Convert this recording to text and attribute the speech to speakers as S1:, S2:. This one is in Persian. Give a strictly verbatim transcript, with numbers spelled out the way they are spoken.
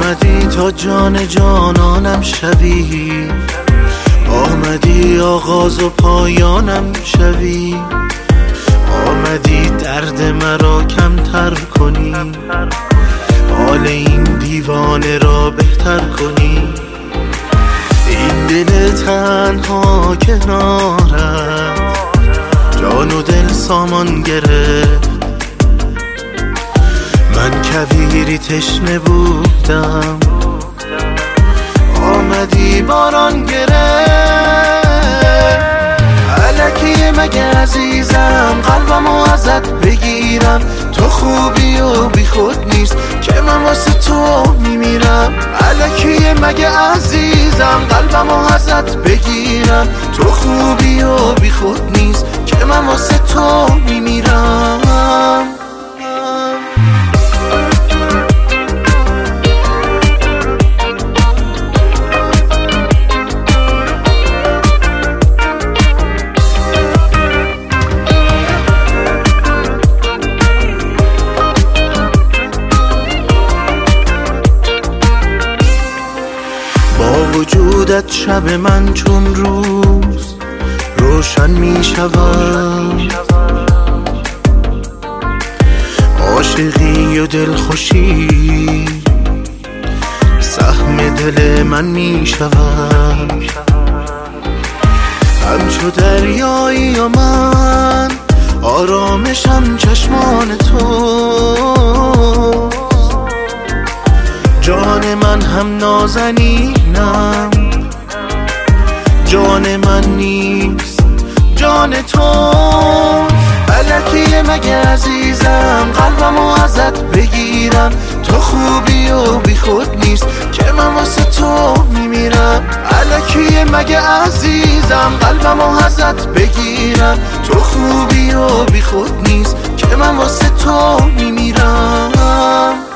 S1: آمدی تا جان جانانم شوی، آمدی آغاز و پایانم شوی، آمدی درد مرا کمتر کنی، حال این دیوانه را بهتر کنی. این دل تنها کنارت جان و دل سامان گرفت، من کویری تشنه بودم آمدی باران گرفت. الکیه مگه عزیزم قلبمو ازت بگیرم، تو خوبی و بی خود نیست که من واسه تو میمیرم. الکیه مگه عزیزم قلبمو ازت بگیرم، تو خوبی و بی خود نیست که من واسه تو میمیرم. با وجودت شب من چون روز روشن می شود، عاشقی و دلخوشی سهم دل من می شود. همچو دریایی و من آرامشم چشمان تو، جان من هم نازنینم جان من نیست جان تو. الکیه مگه عزیزم قلبمو ازت بگیرم، تو خوبی و بی خود نیست که من واسه تو میمیرم. الکیه مگه عزیزم قلبمو ازت بگیرم، تو خوبی و بی خود نیست که من واسه تو میمیرم.